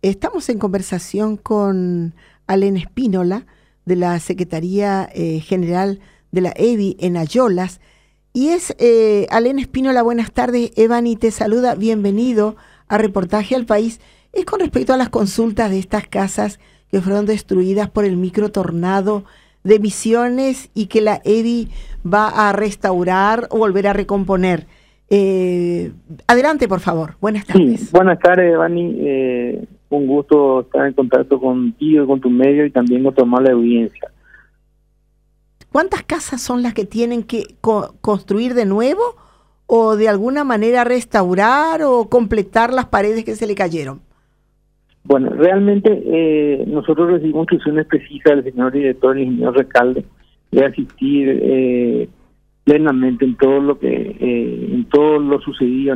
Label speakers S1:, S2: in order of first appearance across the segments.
S1: Estamos en conversación con Alén Espínola de la Secretaría General de la EBI en Ayolas. Y es Alén Espínola, buenas tardes. Evani te saluda, bienvenido a Reportaje al País. Es con respecto a las consultas de estas casas que fueron destruidas por el microtornado de Misiones y que la EBI va a restaurar o volver a recomponer. Adelante, por favor. Buenas tardes.
S2: Sí, buenas tardes, Evani. Un gusto estar en contacto contigo, con tu medio y también con tu amable audiencia.
S1: ¿Cuántas casas son las que tienen que construir de nuevo o de alguna manera restaurar o completar las paredes que se le cayeron?
S2: Bueno, realmente nosotros recibimos instrucciones precisas del señor director, el ingeniero Recalde, de asistir plenamente en todo lo sucedido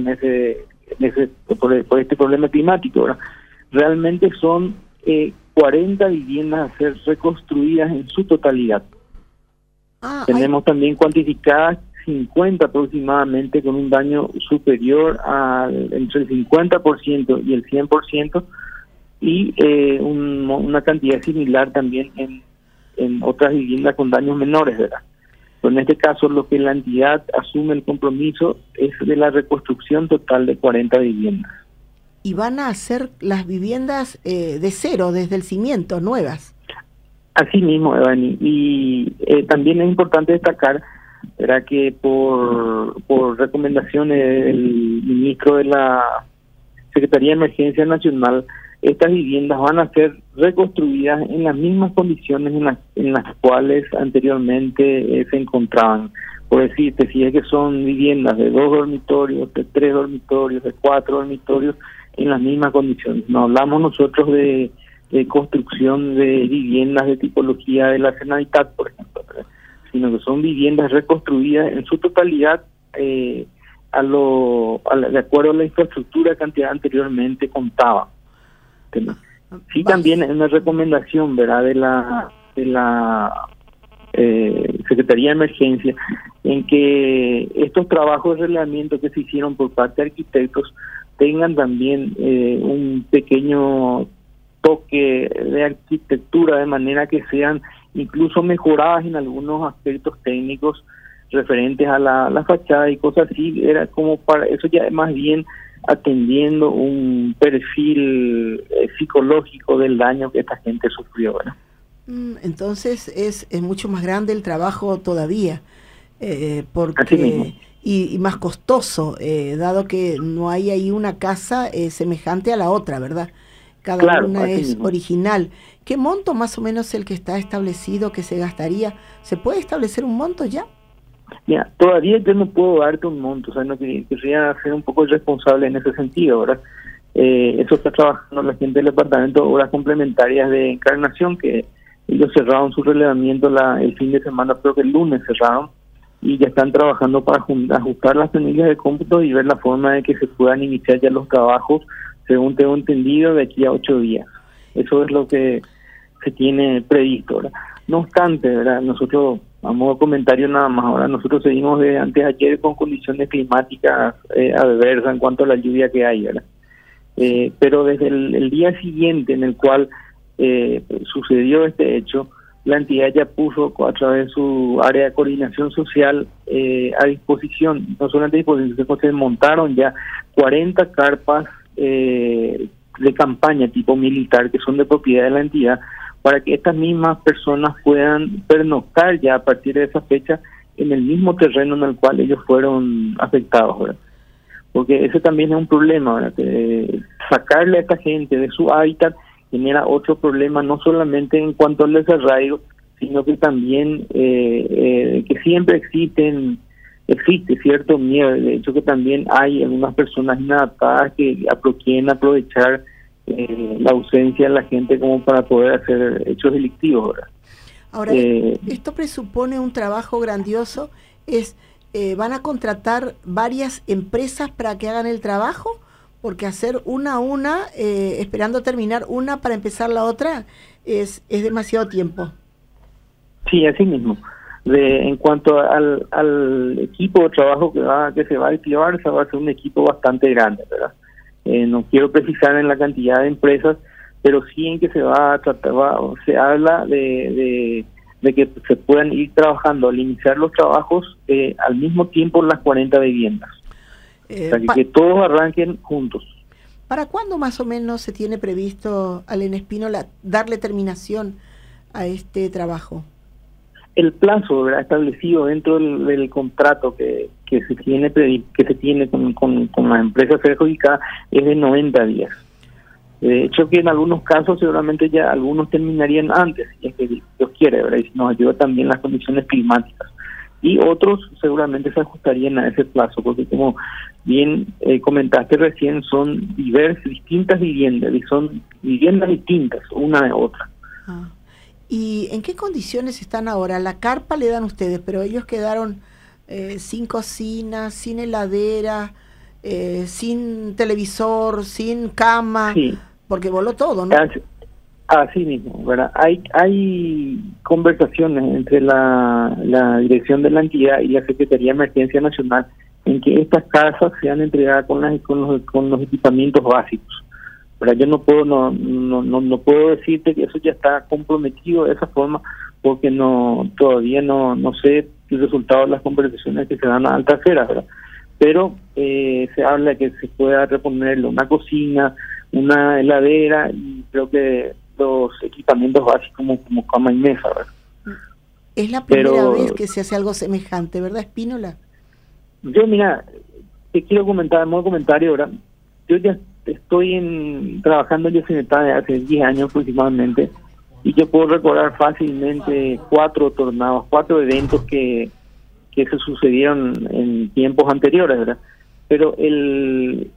S2: por este problema climático, ¿verdad? Realmente son 40 viviendas a ser reconstruidas en su totalidad. Tenemos también cuantificadas 50 aproximadamente con un daño superior entre el 50% y el 100%, y una cantidad similar también en otras viviendas con daños menores, ¿verdad? Pero en este caso lo que la entidad asume el compromiso es de la reconstrucción total de 40 viviendas.
S1: Y van a hacer las viviendas de cero, desde el cimiento, nuevas.
S2: Así mismo, Evani. Y también es importante destacar, ¿verdad?, que por recomendaciones del ministro de la Secretaría de Emergencia Nacional, estas viviendas van a ser reconstruidas en las mismas condiciones en las cuales anteriormente se encontraban. Por decirte, si es que son viviendas de 2 dormitorios, de 3 dormitorios, de 4 dormitorios, en las mismas condiciones. No hablamos nosotros de construcción de viviendas de tipología de la Generalitat, por ejemplo, ¿verdad?, sino que son viviendas reconstruidas en su totalidad de acuerdo a la infraestructura que anteriormente contaba. Sí, también es una recomendación, ¿verdad?, de la Secretaría de Emergencia, en que estos trabajos de relevamiento que se hicieron por parte de arquitectos tengan también un pequeño toque de arquitectura, de manera que sean incluso mejoradas en algunos aspectos técnicos referentes a la fachada y cosas así. Era como para eso, ya más bien atendiendo un perfil psicológico del daño que esta gente sufrió, ¿verdad?
S1: Entonces es mucho más grande el trabajo todavía, porque
S2: así mismo.
S1: Y más costoso, dado que no hay ahí una casa semejante a la otra, ¿verdad? Cada una es mismo. Original. ¿Qué monto más o menos el que está establecido que se gastaría? ¿Se puede establecer un monto ya?
S2: Mira, todavía yo no puedo darte un monto, o sea, no querría ser un poco irresponsable en ese sentido, ¿verdad? Eso está trabajando la gente del departamento de obras complementarias de Encarnación, que ellos cerraron su relevamiento el fin de semana, creo que el lunes cerraron, y ya están trabajando para ajustar las planillas de cómputo y ver la forma de que se puedan iniciar ya los trabajos, según tengo entendido, de aquí a 8 días. Eso es lo que se tiene previsto, ¿verdad? No obstante, ¿verdad?, nosotros, a modo de comentario nada más, ahora nosotros seguimos de antes de ayer con condiciones climáticas adversas en cuanto a la lluvia que hay, ¿verdad? Pero desde el día siguiente en el cual sucedió este hecho, la entidad ya puso a través de su área de coordinación social a disposición, no solamente a disposición, sino que se montaron ya 40 carpas de campaña tipo militar que son de propiedad de la entidad, para que estas mismas personas puedan pernoctar ya a partir de esa fecha en el mismo terreno en el cual ellos fueron afectados, ¿verdad? Porque ese también es un problema, ¿verdad? Sacarle a esta gente de su hábitat genera otro problema, no solamente en cuanto al desarraigo, sino que también que siempre existe cierto miedo. De hecho, que también hay algunas personas inadaptadas que quieren aprovechar la ausencia de la gente como para poder hacer hechos delictivos, ¿verdad?
S1: Ahora, esto presupone un trabajo grandioso. ¿Van a contratar varias empresas para que hagan el trabajo? Porque hacer una a una, esperando terminar una para empezar la otra, es demasiado tiempo. Sí,
S2: así mismo. En cuanto al equipo de trabajo que se va a activar, se va a ser un equipo bastante grande, ¿verdad? No quiero precisar en la cantidad de empresas, pero sí en que se va a tratar, se habla de que se puedan ir trabajando al iniciar los trabajos al mismo tiempo las 40 viviendas. O sea, que todos arranquen juntos.
S1: ¿Para cuándo más o menos se tiene previsto, Alena Espínola, darle terminación a este trabajo?
S2: El plazo, ¿verdad?, establecido dentro del contrato que se tiene con la empresa perjudicada es de 90 días. De hecho, que en algunos casos seguramente ya algunos terminarían antes, si es que Dios quiere, ¿verdad?, y si nos ayuda también las condiciones climáticas. Y otros seguramente se ajustarían a ese plazo, porque como bien comentaste recién, son distintas viviendas, y son viviendas distintas una de otra.
S1: ¿Y en qué condiciones están ahora? La carpa le dan ustedes, pero ellos quedaron sin cocina, sin heladera, sin televisor, sin cama, sí, porque voló todo, ¿no?
S2: Así mismo, ¿verdad? Hay conversaciones entre la dirección de la entidad y la Secretaría de Emergencia Nacional en que estas casas sean entregadas con los equipamientos básicos. Pero yo no puedo decirte que eso ya está comprometido de esa forma, porque todavía no sé el resultado de las conversaciones que se dan a alta esfera, ¿verdad? Pero se habla de que se pueda reponerle una cocina, una heladera y creo que los equipamientos básicos como cama y mesa, ¿verdad?
S1: Es la primera vez que se hace algo semejante, ¿verdad, Espínola?
S2: Yo, mira, te quiero comentar, en modo comentario, ¿verdad? Yo ya estoy trabajando en Yosemite hace 10 años aproximadamente, y yo puedo recordar fácilmente 4 tornados, 4 eventos que se sucedieron en tiempos anteriores, ¿verdad? Pero el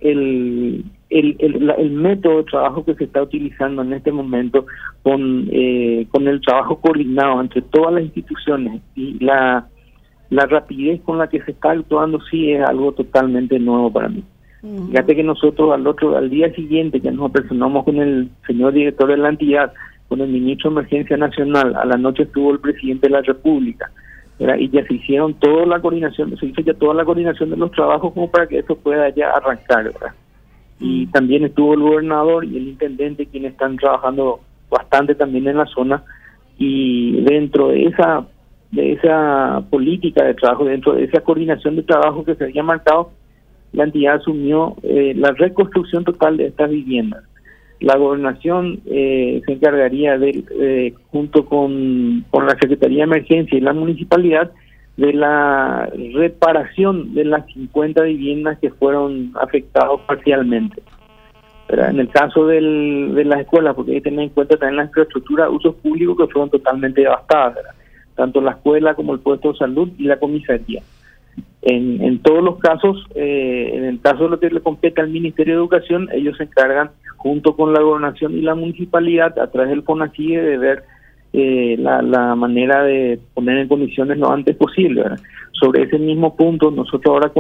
S2: método de trabajo que se está utilizando en este momento con el trabajo coordinado entre todas las instituciones y la rapidez con la que se está actuando, sí es algo totalmente nuevo para mí. Fíjate que nosotros al día siguiente ya nos apersonamos con el señor director de la entidad, con el ministro de Emergencia Nacional, a la noche estuvo el presidente de la República, ¿verdad? Y ya se hizo ya toda la coordinación de los trabajos como para que eso pueda ya arrancar, ¿verdad? Y también estuvo el gobernador y el intendente, quienes están trabajando bastante también en la zona, y dentro de esa política de trabajo, dentro de esa coordinación de trabajo que se había marcado, la entidad asumió la reconstrucción total de estas viviendas. La gobernación se encargaría junto con la Secretaría de Emergencia y la municipalidad, de la reparación de las 50 viviendas que fueron afectadas parcialmente. Pero en el caso de las escuelas, porque hay que tener en cuenta también la infraestructura de usos públicos que fueron totalmente devastadas, ¿verdad? Tanto la escuela como el puesto de salud y la comisaría. En todos los casos, en el caso de lo que le compete al Ministerio de Educación, ellos se encargan junto con la gobernación y la municipalidad a través del FONACIE de ver la manera de poner en condiciones lo antes posible, ¿verdad? Sobre ese mismo punto nosotros ahora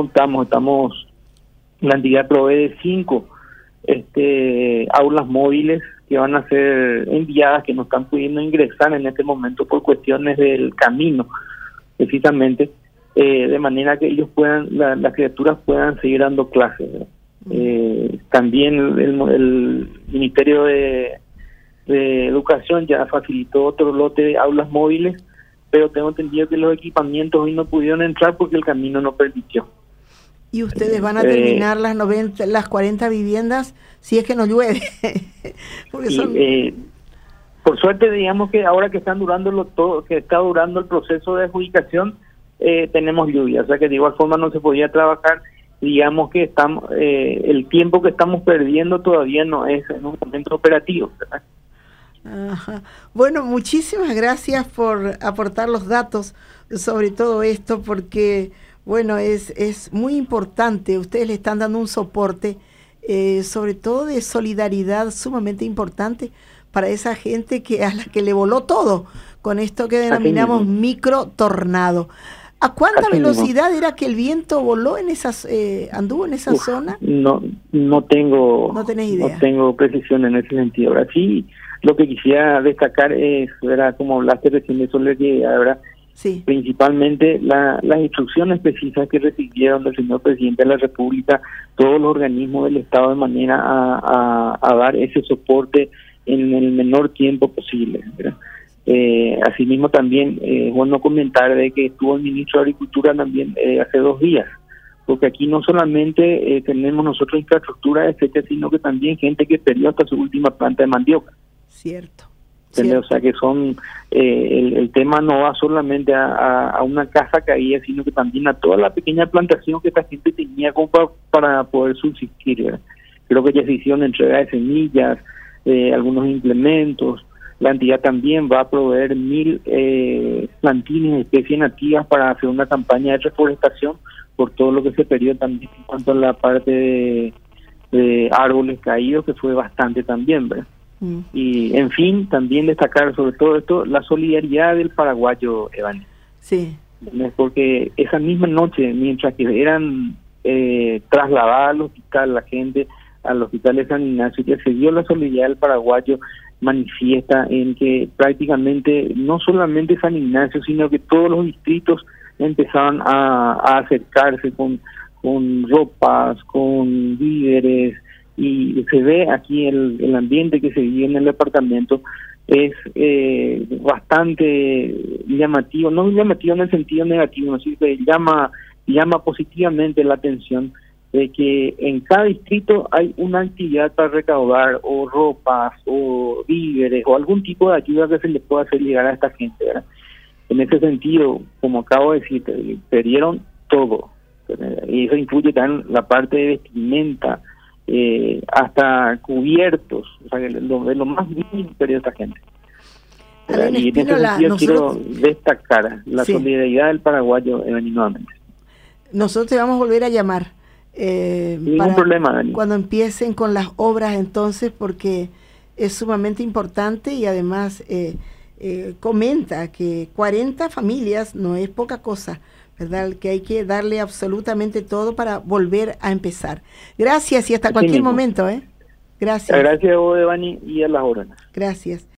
S2: la entidad provee de 5 aulas móviles que van a ser enviadas, que no están pudiendo ingresar en este momento por cuestiones del camino, precisamente, de manera que ellos las criaturas puedan seguir dando clases, ¿verdad? También el Ministerio de Educación ya facilitó otro lote de aulas móviles, pero tengo entendido que los equipamientos hoy no pudieron entrar porque el camino no permitió.
S1: ¿Y ustedes van a terminar las 40 viviendas si es que no llueve? Porque
S2: por suerte, digamos que ahora que está durando el proceso de adjudicación, tenemos lluvia, o sea que de igual forma no se podía trabajar. Digamos que el tiempo que estamos perdiendo todavía no es en un momento operativo, ¿verdad?
S1: Ajá. Bueno, muchísimas gracias por aportar los datos sobre todo esto, porque bueno, es muy importante. Ustedes le están dando un soporte, sobre todo de solidaridad, sumamente importante para esa gente a la que le voló todo con esto que denominamos micro tornado. ¿A cuánta velocidad era que el viento voló anduvo en esa zona?
S2: No tengo idea. No tengo precisión en ese sentido. Ahora sí, lo que quisiera destacar es, ¿verdad?, como hablaste recién de solidaridad, ¿verdad?
S1: Sí.
S2: Principalmente las instrucciones precisas que recibieron del señor presidente de la República, todos los organismos del Estado, de manera a dar ese soporte en el menor tiempo posible, ¿verdad? Asimismo también es bueno comentar de que estuvo el ministro de Agricultura también hace 2 días, porque aquí no solamente tenemos nosotros infraestructura de fecha, sino que también gente que perdió hasta su última planta de mandioca.
S1: Cierto.
S2: O sea que son el tema no va solamente a una casa caída, sino que también a toda la pequeña plantación que esta gente tenía como para poder subsistir, ¿verdad? Creo que ya se hicieron entrega de semillas, algunos implementos. La entidad también va a proveer 1.000 plantines de especies nativas para hacer una campaña de reforestación por todo lo que se perdió también en cuanto a la parte de árboles caídos, que fue bastante también, ¿verdad? Y en fin, también destacar sobre todo esto la solidaridad del paraguayo, Evani.
S1: Sí.
S2: Porque esa misma noche, mientras que eran trasladadas al hospital, la gente al hospital de San Ignacio, que se dio la solidaridad del paraguayo manifiesta en que prácticamente no solamente San Ignacio, sino que todos los distritos empezaban a acercarse con ropas, con víveres, y se ve aquí el ambiente que se vive en el departamento es bastante llamativo, no llamativo en el sentido negativo, sino que llama positivamente la atención de que en cada distrito hay una actividad para recaudar o ropas o víveres o algún tipo de ayuda que se les pueda hacer llegar a esta gente, ¿verdad? En ese sentido, como acabo de decir, perdieron todo, y eso incluye también la parte de vestimenta, hasta cubiertos, o sea, de lo más mínimo perdió esta gente. Y en ese sentido quiero destacar la solidaridad del paraguayo nuevamente.
S1: Nosotros te vamos a volver a llamar.
S2: Ningún problema, Dani.
S1: Cuando empiecen con las obras entonces, porque es sumamente importante y además comenta que 40 familias no es poca cosa, ¿verdad? Que hay que darle absolutamente todo para volver a empezar. Gracias y hasta cualquier momento, Gracias.
S2: Gracias a vos, Devani, y a las órdenes.
S1: Gracias.